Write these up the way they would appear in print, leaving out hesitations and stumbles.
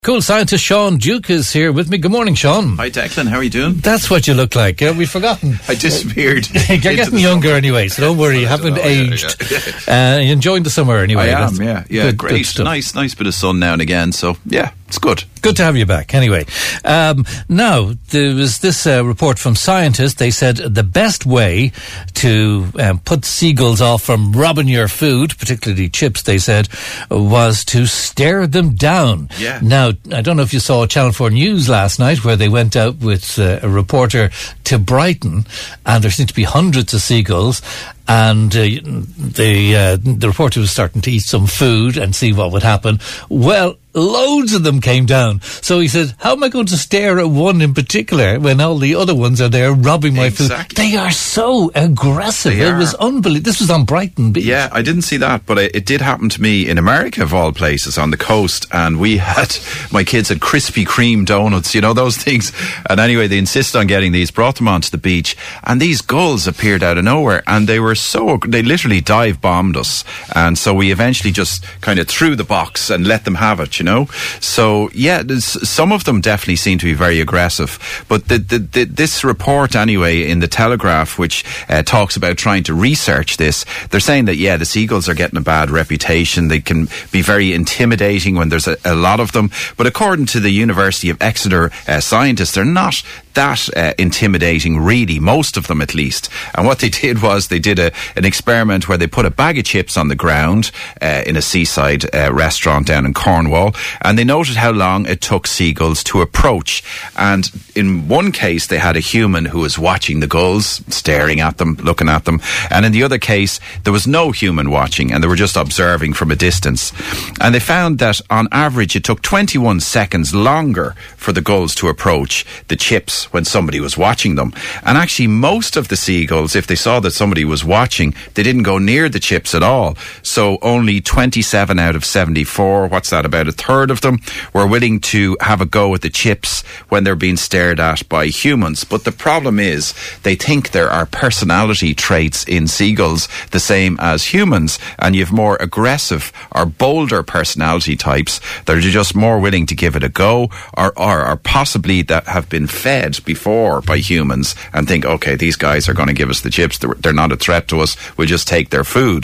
Cool scientist Sean Duke is here with me. Good morning, Sean. Hi, Declan. How are you doing? That's what you look like. We've forgotten. I disappeared. You're getting younger anyway, so don't worry. You haven't aged. You're enjoying the summer anyway. I am, yeah. Good, great. Good nice bit of sun now and again. So, yeah, it's good. Good to have you back. Anyway, now, there was this report from scientists. They said the best way to put seagulls off from robbing your food, particularly chips, they said, was to stare them down. Yeah. Now, I don't know if you saw Channel 4 News last night where they went out with a reporter to Brighton, and there seemed to be hundreds of seagulls, and the reporter was starting to eat some food and see what would happen. Well, loads of them came down. So he said, how am I going to stare at one in particular when all the other ones are there robbing my food? They are so aggressive. It was unbelievable. This was on Brighton Beach. Yeah, I didn't see that, but it did happen to me in America, of all places, on the coast. And my kids had Krispy Kreme donuts, you know, those things. And anyway, they insisted on getting these, brought them onto the beach. And these gulls appeared out of nowhere. And they literally dive bombed us. And so we eventually just kind of threw the box and let them have it, you know. So, yeah, some of them definitely seem to be very aggressive. But this report, anyway, in the Telegraph, which talks about trying to research this, they're saying that, yeah, the seagulls are getting a bad reputation. They can be very intimidating when there's a lot of them. But according to the University of Exeter scientists, they're not that intimidating, really, most of them at least. And what they did was they did an experiment where they put a bag of chips on the ground in a seaside restaurant down in Cornwall, and they noted how long it took seagulls to approach. And in one case, they had a human who was watching the gulls, staring at them, looking at them. And in the other case, there was no human watching, and they were just observing from a distance. And they found that on average, it took 21 seconds longer for the gulls to approach the chips when somebody was watching them. And actually, most of the seagulls, if they saw that somebody was watching, they didn't go near the chips at all. So only 27 out of 74, what's that, about a third of them, were willing to have a go at the chips when they're being stared at by humans. But the problem is, they think there are personality traits in seagulls the same as humans, and you have more aggressive or bolder personality types that are just more willing to give it a go, or possibly that have been fed before by humans and think, okay, these guys are going to give us the chips, they're not a threat to us, we'll just take their food.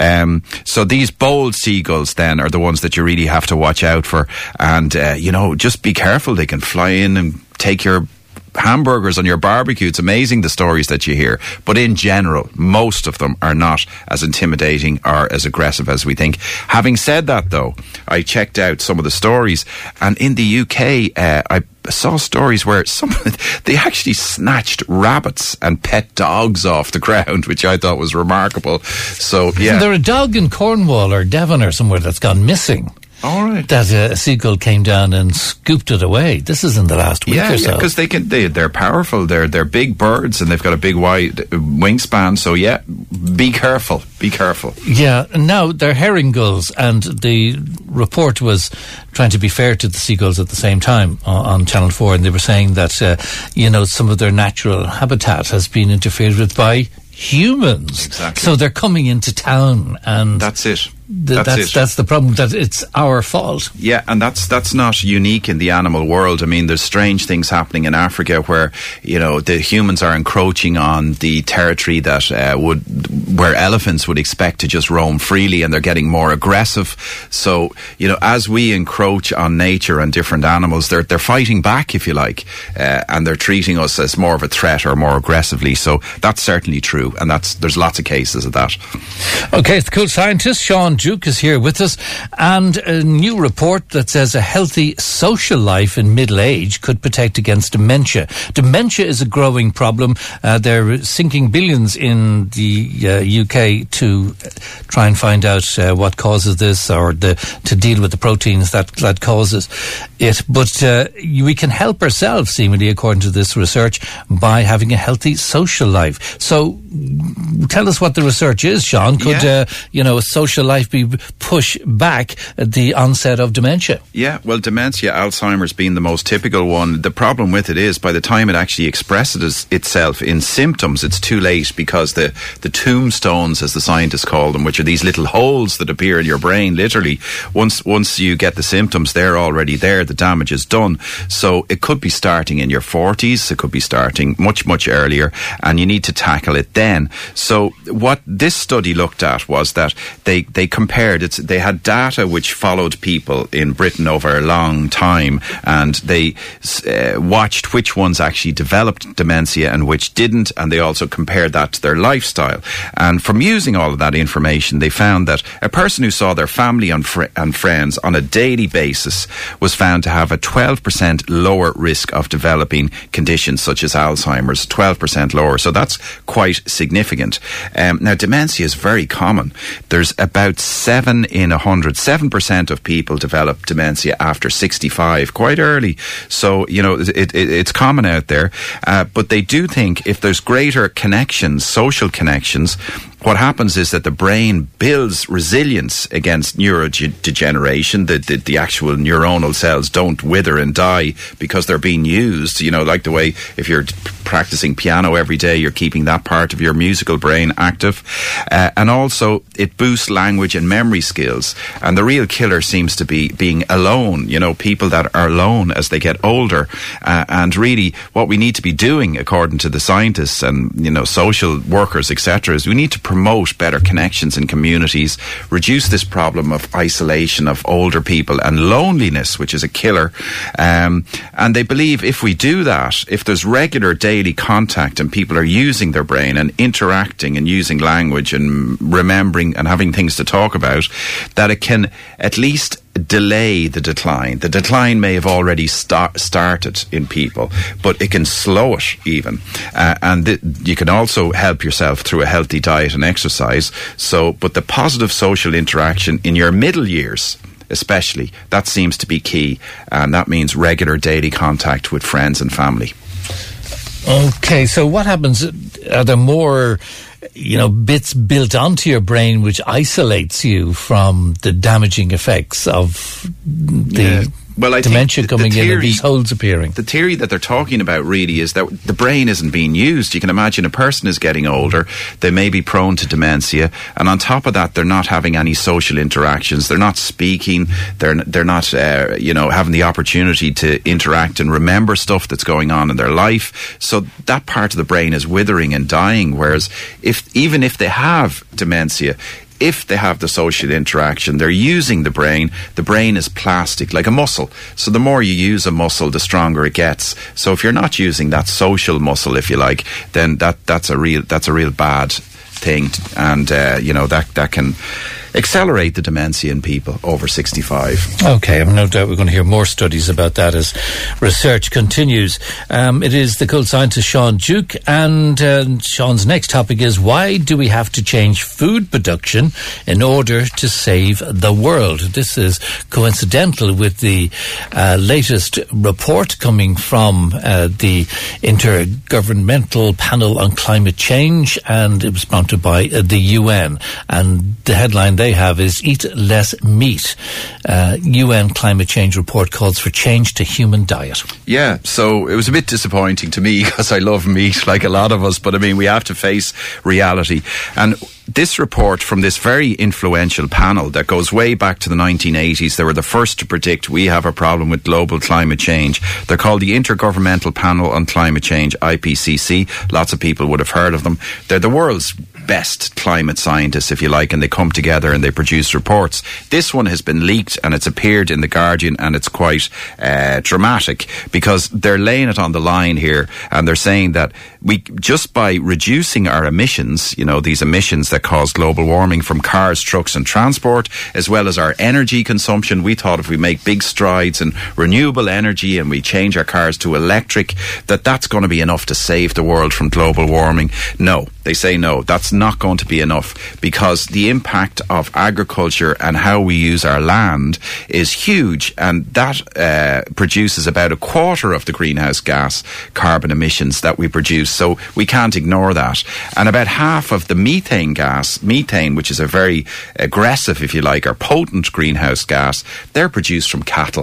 So these bold seagulls then are the ones that you really have to watch out for, and just be careful. They can fly in and take your hamburgers on your barbecue. It's amazing the stories that you hear, but in general, most of them are not as intimidating or as aggressive as we think. Having said that, though, I checked out some of the stories, and in the UK, I saw stories where they actually snatched rabbits and pet dogs off the ground, which I thought was remarkable. So, yeah. Isn't there a dog in Cornwall or Devon or somewhere that's gone missing? All right. That a seagull came down and scooped it away. This is in the last week or so. Yeah, because they're powerful. They're big birds, and they've got a big wide wingspan. So yeah, be careful. Be careful. Yeah. Now they're herring gulls, and the report was trying to be fair to the seagulls at the same time on Channel 4, and they were saying that some of their natural habitat has been interfered with by humans. Exactly. So they're coming into town, and that's it. That's the problem, that it's our fault. Yeah, and that's not unique in the animal world. I mean, there's strange things happening in Africa where, the humans are encroaching on the territory that where elephants would expect to just roam freely, and they're getting more aggressive. So, as we encroach on nature and different animals, they're fighting back, if you like, and they're treating us as more of a threat or more aggressively. So that's certainly true, and there's lots of cases of that. Okay, it's the cool scientist Sean Duke is here with us, and a new report that says a healthy social life in middle age could protect against dementia. Dementia is a growing problem. They're sinking billions in the UK to try and find out what causes this, or to deal with the proteins that causes it. But we can help ourselves, seemingly, according to this research, by having a healthy social life. So tell us what the research is, Sean. Could a social life be push back the onset of dementia? Yeah, well, dementia, Alzheimer's being the most typical one. The problem with it is by the time it actually expresses itself in symptoms, it's too late, because the tombstones, as the scientists call them, which are these little holes that appear in your brain, literally. Once you get the symptoms, they're already there. The damage is done. So it could be starting in your 40s. It could be starting much, much earlier, and you need to tackle it then. So what this study looked at was that they compared it. They had data which followed people in Britain over a long time, and they watched which ones actually developed dementia and which didn't, and they also compared that to their lifestyle. And from using all of that information, they found that a person who saw their family and friends on a daily basis was found to have a 12% lower risk of developing conditions such as Alzheimer's, 12% lower. So that's quite significant. Now, dementia is very common. There's about 7 in 100, 7% of people develop dementia after 65, quite early. So, you know, it's common out there. But they do think if there's greater connections, social connections, what happens is that the brain builds resilience against neurodegeneration. The actual neuronal cells don't wither and die because they're being used. You know, like the way if you're practicing piano every day, you're keeping that part of your musical brain active. And also, it boosts language and memory skills. And the real killer seems to be being alone. You know, people that are alone as they get older. And really, what we need to be doing, according to the scientists and, you know, social workers, etc., is we need to promote better connections in communities, reduce this problem of isolation of older people and loneliness, which is a killer. And they believe if we do that, if there's regular daily contact and people are using their brain and interacting and using language and remembering and having things to talk about, that it can at least delay the decline. The decline may have already started in people, but it can slow it even. You can also help yourself through a healthy diet and exercise. So, but the positive social interaction in your middle years, especially, that seems to be key. And that means regular daily contact with friends and family. Okay, so what happens? Are there more, you know, bits built onto your brain which isolates you from the damaging effects of the dementia coming in and these holes appearing? The theory that they're talking about really is that the brain isn't being used. You can imagine a person is getting older, they may be prone to dementia, and on top of that, they're not having any social interactions, they're not speaking, they're not having the opportunity to interact and remember stuff that's going on in their life. So that part of the brain is withering and dying, whereas even if they have dementia, if they have the social interaction, they're using the brain. The brain is plastic, like a muscle. So the more you use a muscle, the stronger it gets. So if you're not using that social muscle, if you like, then that's a real bad thing, and that can accelerate the dementia in people over 65. Okay, I've no doubt we're going to hear more studies about that as research continues. It is the cult scientist Sean Duke, and Sean's next topic is, why do we have to change food production in order to save the world? This is coincidental with the latest report coming from the Intergovernmental Panel on Climate Change, and it was sponsored by the UN, and the headline they have is Eat Less Meat. UN climate change report calls for change to human diet. Yeah, so it was a bit disappointing to me because I love meat like a lot of us, but I mean, we have to face reality. And this report from this very influential panel that goes way back to the 1980s, they were the first to predict we have a problem with global climate change. They're called the Intergovernmental Panel on Climate Change, IPCC. Lots of people would have heard of them. They're the world's best climate scientists, if you like, and they come together and they produce reports. This one has been leaked and it's appeared in The Guardian, and it's quite dramatic because they're laying it on the line here, and they're saying that we, just by reducing our emissions, you know, these emissions that cause global warming from cars, trucks and transport, as well as our energy consumption, we thought if we make big strides in renewable energy and we change our cars to electric, that's going to be enough to save the world from global warming. No, they say no, that's not going to be enough, because the impact of agriculture and how we use our land is huge, and that produces about a quarter of the greenhouse gas carbon emissions that we produce, so we can't ignore that. And about half of the methane gas, which is a very aggressive, if you like, or potent greenhouse gas, they're produced from cattle.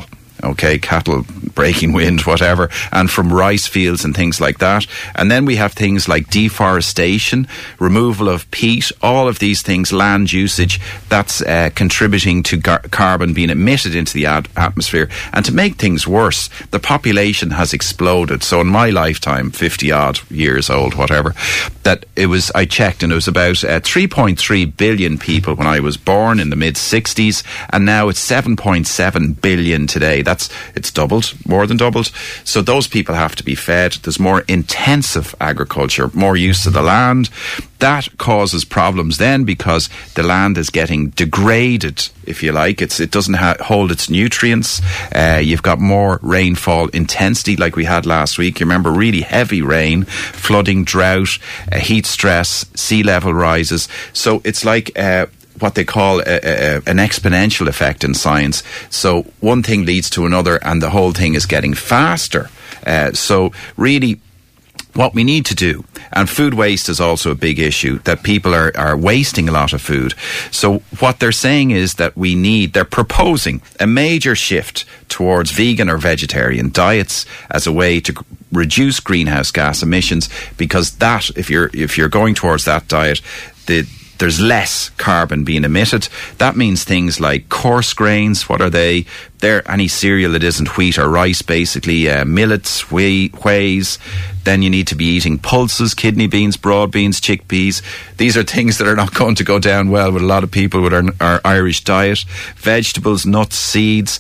okay, cattle breaking wind, whatever, and from rice fields and things like that. And then we have things like deforestation, removal of peat, all of these things, land usage, that's contributing to carbon being emitted into the atmosphere. And to make things worse, the population has exploded. So in my lifetime, 50 odd years old, whatever, that it was, I checked, and it was about 3.3 billion people when I was born in the mid-60s, and now it's 7.7 billion today. It's doubled, more than doubled. So those people have to be fed. There's more intensive agriculture, more use of the land. That causes problems then because the land is getting degraded, if you like. It doesn't hold its nutrients. You've got more rainfall intensity like we had last week. You remember really heavy rain, flooding, drought, heat stress, sea level rises. So it's like what they call an exponential effect in science. So one thing leads to another and the whole thing is getting faster. So really, what we need to do, and food waste is also a big issue, that people are wasting a lot of food. So what they're saying is that they're proposing a major shift towards vegan or vegetarian diets as a way to reduce greenhouse gas emissions, because that, if you're going towards that diet, there's less carbon being emitted. That means things like coarse grains. What are they? They're any cereal that isn't wheat or rice, basically. Millets, wheys. Then you need to be eating pulses, kidney beans, broad beans, chickpeas. These are things that are not going to go down well with a lot of people with our Irish diet. Vegetables, nuts, seeds.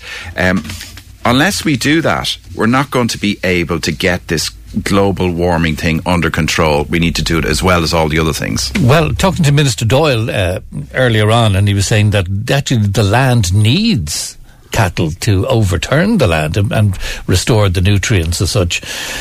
Unless we do that, we're not going to be able to get this global warming thing under control. We need to do it as well as all the other things. Well, talking to Minister Doyle earlier on, and he was saying that actually the land needs cattle to overturn the land and restore the nutrients as such.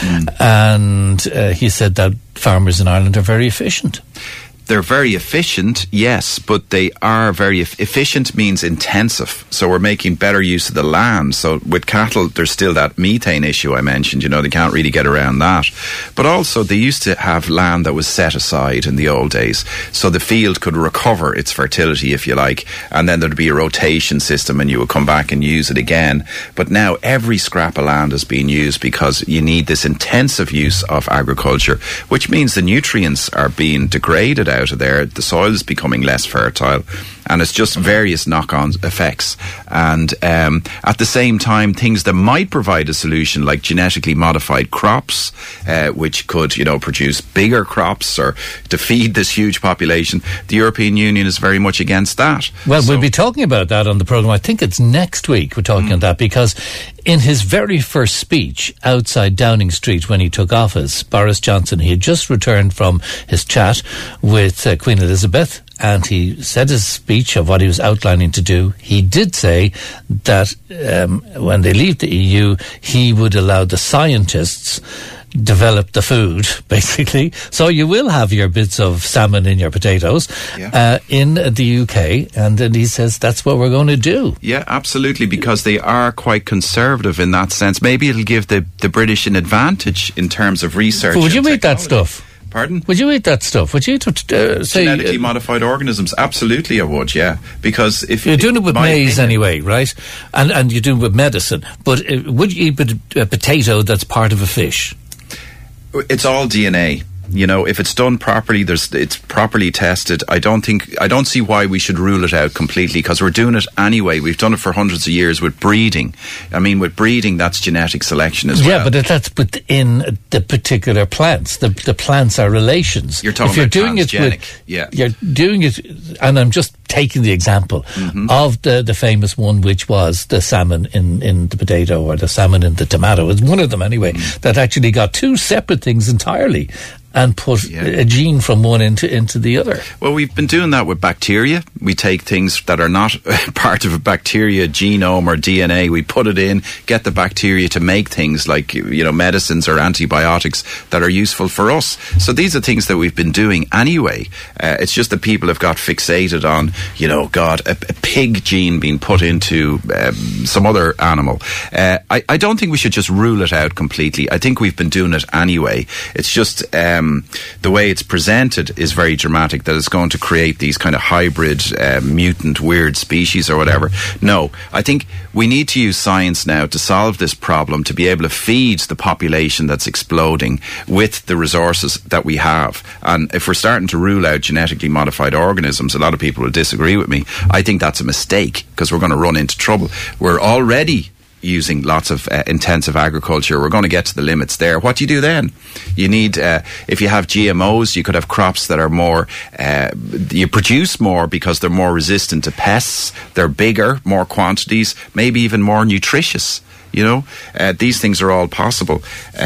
And he said that farmers in Ireland are very efficient. They're very efficient, yes, but they are very efficient means intensive. So we're making better use of the land. So with cattle, there's still that methane issue I mentioned. They can't really get around that. But also, they used to have land that was set aside in the old days. So the field could recover its fertility, if you like, and then there'd be a rotation system and you would come back and use it again. But now every scrap of land is being used because you need this intensive use of agriculture, which means the nutrients are being degraded out of there, the soil is becoming less fertile, and it's just various knock-on effects. And at the same time, things that might provide a solution, like genetically modified crops, which could, produce bigger crops or to feed this huge population, the European Union is very much against that. Well, we'll be talking about that on the programme. I think it's next week we're talking on that, because in his very first speech outside Downing Street when he took office, Boris Johnson, he had just returned from his chat with Queen Elizabeth, and he said his speech of what he was outlining to do. He did say that when they leave the EU, he would allow the scientists develop the food, basically. So you will have your bits of salmon in your potatoes in the UK, and then he says that's what we're going to do. Yeah, absolutely, because they are quite conservative in that sense. Maybe it'll give the British an advantage in terms of research. But would you eat that stuff? Pardon? Would you eat that stuff? Would you eat genetically modified organisms? Absolutely, I would. Yeah, because if you're doing it with maize anyway, right? And you're doing it with medicine. But would you eat a potato that's part of a fish? It's all DNA. If it's done properly, it's properly tested. I don't see why we should rule it out completely, because we're doing it anyway. We've done it for hundreds of years with breeding. I mean, with breeding, that's genetic selection as well. Yeah, but that's within the particular plants. The plants are relations. You're talking about transgenic. You're doing it, and I'm just taking the example of the famous one, which was the salmon in the potato, or the salmon in the tomato. It's one of them anyway, that actually got two separate things entirely and put a gene from one into the other. Well, we've been doing that with bacteria. We take things that are not part of a bacteria genome or DNA, we put it in, get the bacteria to make things like, medicines or antibiotics that are useful for us. So these are things that we've been doing anyway. It's just that people have got fixated on, a pig gene being put into some other animal. I don't think we should just rule it out completely. I think we've been doing it anyway. It's just the way it's presented is very dramatic, that it's going to create these kind of hybrid, mutant, weird species or whatever. No, I think we need to use science now to solve this problem, to be able to feed the population that's exploding with the resources that we have. And if we're starting to rule out genetically modified organisms, a lot of people will disagree with me. I think that's a mistake, because we're going to run into trouble. We're already using lots of intensive agriculture. We're going to get to the limits there. What do you do then? You need, if you have GMOs, you could have crops that are more, you produce more because they're more resistant to pests, they're bigger, more quantities, maybe even more nutritious. You know, these things are all possible.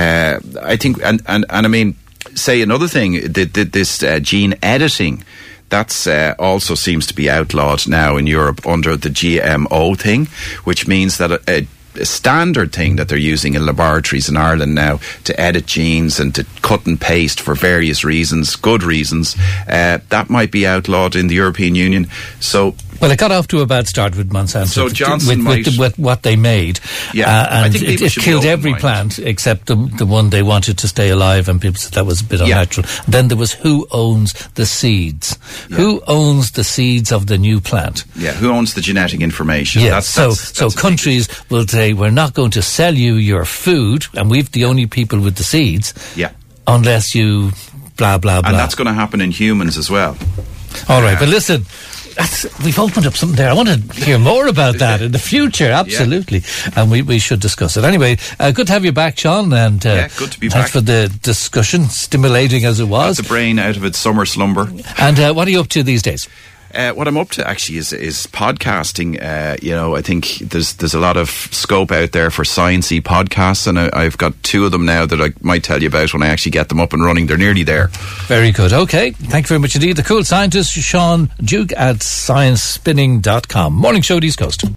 I think, and I mean, say another thing, this gene editing, that's also seems to be outlawed now in Europe under the GMO thing, which means that a standard thing that they're using in laboratories in Ireland now to edit genes and to cut and paste for various reasons, good reasons, that might be outlawed in the European Union. So, well, it got off to a bad start with Monsanto. So Johnson with what they made, I and think it killed every plant except the one they wanted to stay alive, and people said that was a bit unnatural. Then there was who owns the seeds? Yeah. Who owns the seeds of the new plant? Yeah, who owns the genetic information? Yeah, so countries will say, we're not going to sell you your food, and we've the only people with the seeds. Yeah, unless you blah blah blah. And that's going to happen in humans as well. All right, but listen. We've opened up something there. I want to hear more about that in the future, absolutely. Yeah. And we should discuss it. Anyway, good to have you back, Sean. And good to be back. Thanks for the discussion, stimulating as it was. Got the brain out of its summer slumber. And what are you up to these days? What I'm up to actually is podcasting. I think there's a lot of scope out there for sciencey podcasts, and I've got 2 of them now that I might tell you about when I actually get them up and running. They're nearly there. Very good. Okay. Thank you very much indeed. The cool scientist, Sean Duke at sciencespinning.com. Morning show, East Coast.